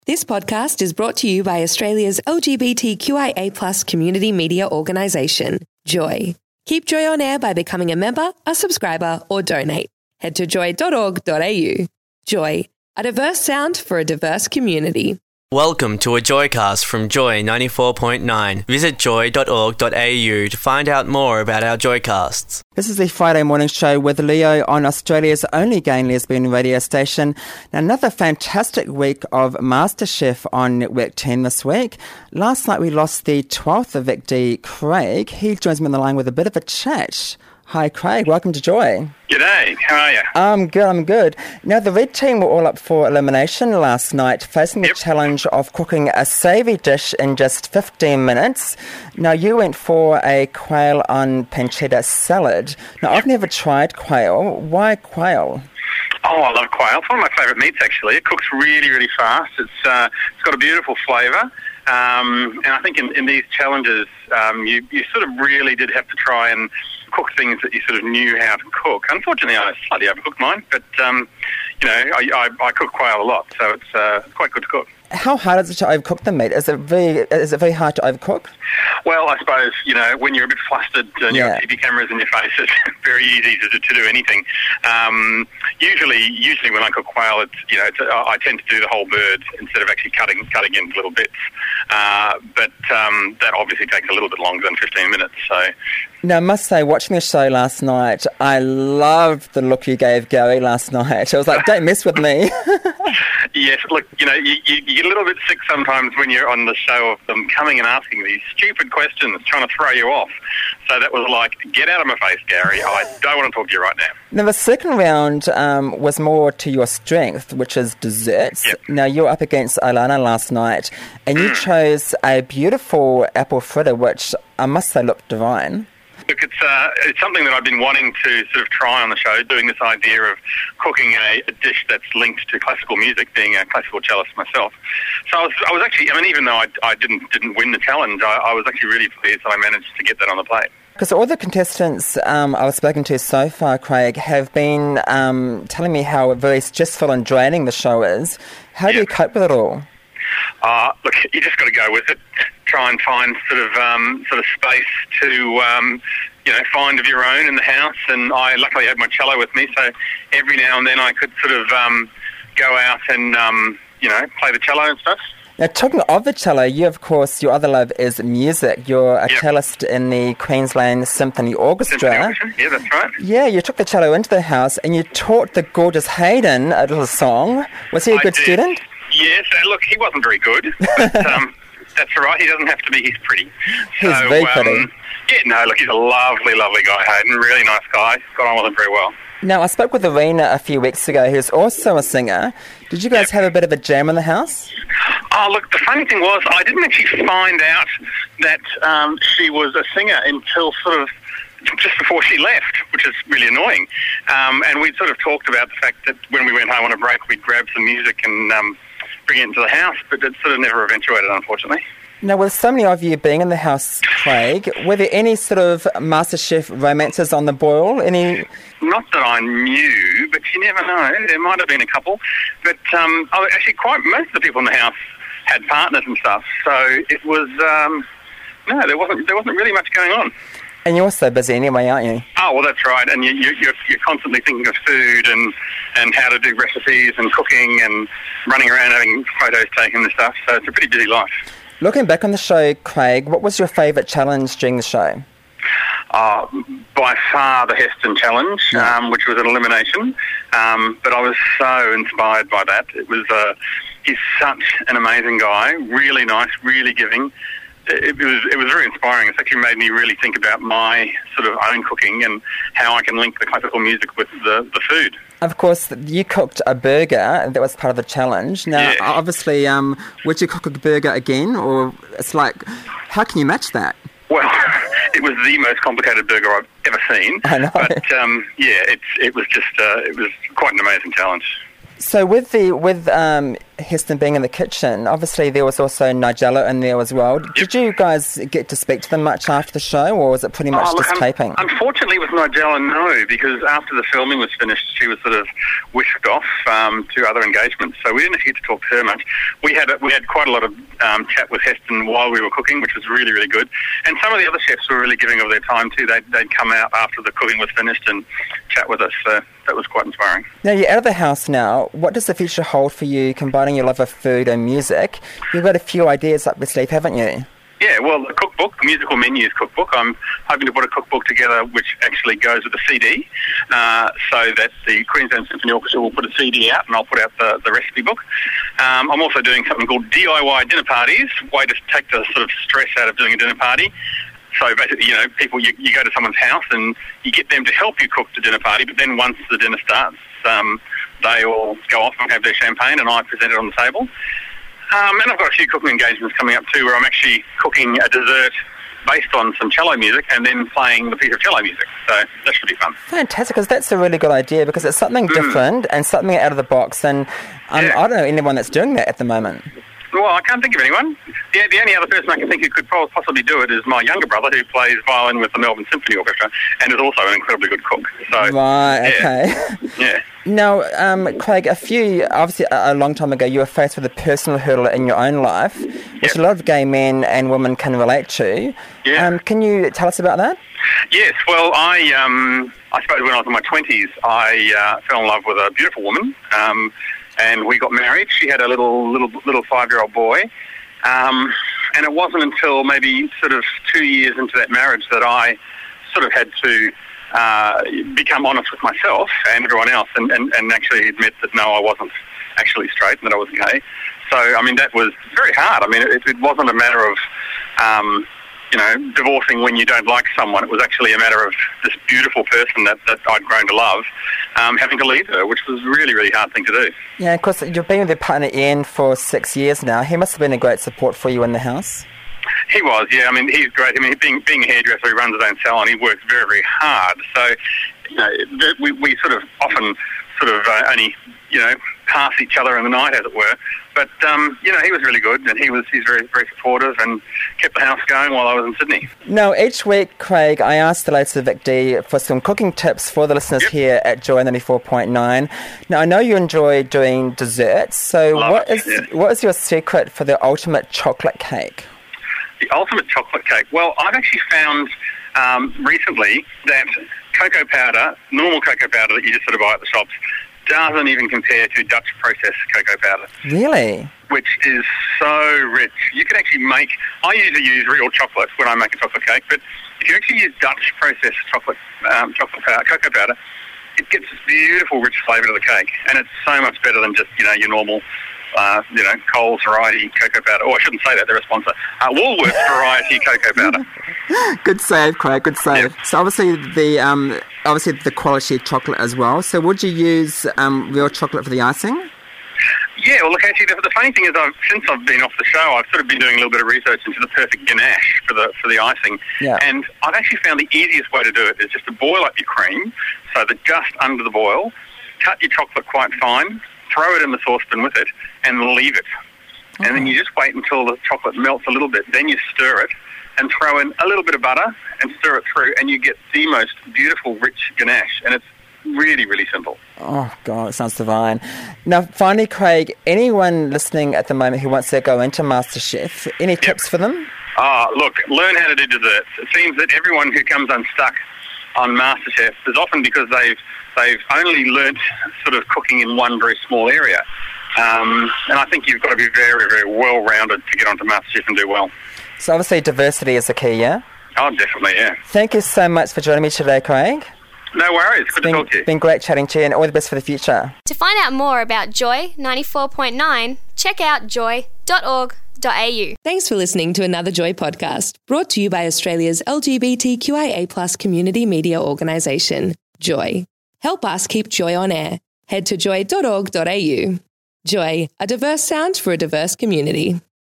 This podcast is brought to you by Australia's LGBTQIA+ community media organisation, Joy. Keep Joy on air by becoming a member, a subscriber, or donate. Head to joy.org.au. Joy, a diverse sound for a diverse community. Welcome to a Joycast from Joy 94.9. Visit joy.org.au to find out more about our Joycasts. This is the Friday morning show with Leo on Australia's only gay and lesbian radio station. Now, another fantastic week of MasterChef on Network 10 this week. Last night we lost the 12th evictee, Craig. He joins me on the line with a bit of a chat. Hi, Craig. Welcome to Joy. G'day. How are you? I'm good. Now, the red team were all up for elimination last night, facing the challenge of cooking a savoury dish in just 15 minutes. Now, you went for a quail on pancetta salad. Now, I've never tried quail. Why quail? Oh, I love quail. It's one of my favourite meats, actually. It cooks really, really fast. It's got a beautiful flavour. And I think in these challenges, you sort of really did have to try and cook things that you sort of knew how to cook. Unfortunately, I slightly overcooked mine, but, I cook quail a lot, so it's quite good to cook. How hard is it to overcook the meat? Is it very hard to overcook? Well, I suppose, when you're a bit flustered and you've got TV cameras in your face, it's very easy to do anything. Usually when I cook quail, I tend to do the whole bird instead of actually cutting into little bits. But that obviously takes a little bit longer than 15 minutes. So. Now, I must say, watching the show last night, I loved the look you gave Gary last night. I was like, don't mess with me. Yes, look, you get a little bit sick sometimes when you're on the show of them coming and asking these stupid questions, trying to throw you off. So that was like, get out of my face, Gary. I don't want to talk to you right now. Now, the second round was more to your strength, which is desserts. Yep. Now, you were up against Ilana last night, and you chose a beautiful apple fritter, which I must say looked divine. Look, it's something that I've been wanting to sort of try on the show, doing this idea of cooking a dish that's linked to classical music, being a classical cellist myself. So I was actually, even though I didn't win the challenge, I was actually really pleased that I managed to get that on the plate. Because all the contestants I've spoken to so far, Craig, have been telling me how very stressful and draining the show is. How do you cope with it all? Look, you just got to go with it. Try and find sort of space to find of your own in the house. And I luckily had my cello with me, so every now and then I could sort of go out and play the cello and stuff. Now, talking of the cello, you, of course, your other love is music. You're a cellist in the Queensland Symphony Orchestra. Yeah, that's right. Yeah, you took the cello into the house and you taught the gorgeous Hayden a little song. Was he a good student? Yes, look, he wasn't very good, but that's all right. He doesn't have to be. He's pretty. He's very pretty. He's a lovely, lovely guy, Hayden. Really nice guy. Got on with him very well. Now, I spoke with Arena a few weeks ago, who's also a singer. Did you guys have a bit of a jam in the house? Oh, look, the funny thing was I didn't actually find out that she was a singer until sort of just before she left, which is really annoying. And we'd sort of talked about the fact that when we went home on a break, we'd grab some music and bring it into the house, but it sort of never eventuated, unfortunately. Now, with so many of you being in the house, Craig, were there any sort of MasterChef romances on the boil? Any? Not that I knew, but you never know. There might have been a couple. But actually, most of the people in the house had partners and stuff. So it was there wasn't really much going on. And you're so busy anyway, aren't you? Oh, well, that's right. And you're constantly thinking of food and how to do recipes and cooking and running around having photos taken and stuff. So it's a pretty busy life. Looking back on the show, Craig, what was your favourite challenge during the show? By far the Heston Challenge, which was an elimination. But I was so inspired by that. It was he's such an amazing guy, really nice, really giving. It was very inspiring. It's actually made me really think about my sort of own cooking and how I can link the classical music with the food. Of course, you cooked a burger. That was part of the challenge. Now, obviously, would you cook a burger again? Or it's like, how can you match that? Well, it was the most complicated burger I've ever seen. I know. But, it was just it was quite an amazing challenge. So with Heston being in the kitchen, obviously there was also Nigella in there as well. Did you guys get to speak to them much after the show, or was it pretty much just taping? Unfortunately with Nigella, no, because after the filming was finished, she was sort of whisked off to other engagements, so we didn't get to talk to her much. We had quite a lot of chat with Heston while we were cooking, which was really, really good. And some of the other chefs were really giving of their time too. They'd come out after the cooking was finished and chat with us, so that was quite inspiring. Now, you're out of the house now. What does the future hold for you, combining your love of food and music? You've got a few ideas up your sleeve, haven't you? Yeah, well, the cookbook, the Musical Menus cookbook, I'm hoping to put a cookbook together which actually goes with the CD, so that the Queensland Symphony Orchestra will put a CD out and I'll put out the recipe book. I'm also doing something called DIY dinner parties, way to take the sort of stress out of doing a dinner party. So basically, people, you go to someone's house and you get them to help you cook the dinner party, but then once the dinner starts, they all go off and have their champagne and I present it on the table. And I've got a few cooking engagements coming up too, where I'm actually cooking a dessert based on some cello music and then playing the piece of cello music. So that should be fun. Fantastic, because that's a really good idea, because it's something different and something out of the box. And I don't know anyone that's doing that at the moment. Well, I can't think of anyone. The only other person I can think who could possibly do it is my younger brother, who plays violin with the Melbourne Symphony Orchestra and is also an incredibly good cook. So, right, okay. Yeah. Now, Craig, obviously a long time ago, you were faced with a personal hurdle in your own life, which a lot of gay men and women can relate to. Yeah. Can you tell us about that? Yes, well, I suppose when I was in my 20s, I fell in love with a beautiful woman, and we got married. She had a little 5-year-old boy, and it wasn't until maybe sort of 2 years into that marriage that I sort of had to become honest with myself and everyone else and actually admit that no, I wasn't actually straight and that I was gay. So, I mean, that was very hard. I mean, it wasn't a matter of, divorcing when you don't like someone. It was actually a matter of this beautiful person that I'd grown to love, having to leave her, which was a really, really hard thing to do. Yeah, of course, you've been with your partner Ian for 6 years now. He must have been a great support for you in the house. He was, yeah. I mean, he's great. I mean, being a hairdresser, he runs his own salon. He works very, very hard. So, we sort of often only, pass each other in the night, as it were. But, he was really good, and he's very, very supportive and kept the house going while I was in Sydney. Now, each week, Craig, I asked the latest of Vic D for some cooking tips for the listeners here at Joy 94.9. Now, I know you enjoy doing desserts, so what is your secret for the ultimate chocolate cake? The ultimate chocolate cake? Well, I've actually found recently that cocoa powder, normal cocoa powder that you just sort of buy at the shops, doesn't even compare to Dutch processed cocoa powder. Really? Which is so rich. You can actually I usually use real chocolate when I make a chocolate cake, but if you actually use Dutch processed cocoa powder, it gets this beautiful rich flavour to the cake, and it's so much better than just, your normal Coles variety cocoa powder. Oh, I shouldn't say that, they're a sponsor. Woolworths variety cocoa powder. Good save, Craig, good save. Yep. So obviously the quality of chocolate as well. So would you use real chocolate for the icing? Yeah, well, look, actually, the funny thing is, since I've been off the show, I've sort of been doing a little bit of research into the perfect ganache for the icing. Yeah. And I've actually found the easiest way to do it is just to boil up your cream, so that just under the boil, cut your chocolate quite fine, throw it in the saucepan with it, and leave it. Okay. And then you just wait until the chocolate melts a little bit. Then you stir it and throw in a little bit of butter and stir it through, and you get the most beautiful, rich ganache. And it's really, really simple. Oh, God, it sounds divine. Now, finally, Craig, anyone listening at the moment who wants to go into MasterChef, any tips for them? Look, learn how to do desserts. It seems that everyone who comes unstuck on MasterChef is often because they've only learnt sort of cooking in one very small area. And I think you've got to be very, very well-rounded to get onto MasterChef and do well. So obviously diversity is the key, yeah? Oh, definitely, yeah. Thank you so much for joining me today, Craig. No worries. Good to talk to you. It's been great chatting to you, and all the best for the future. To find out more about Joy 94.9, check out joy.org.au. Thanks for listening to another Joy podcast, brought to you by Australia's LGBTQIA+ community media organisation, Joy. Help us keep Joy on air. Head to joy.org.au. Joy, a diverse sound for a diverse community.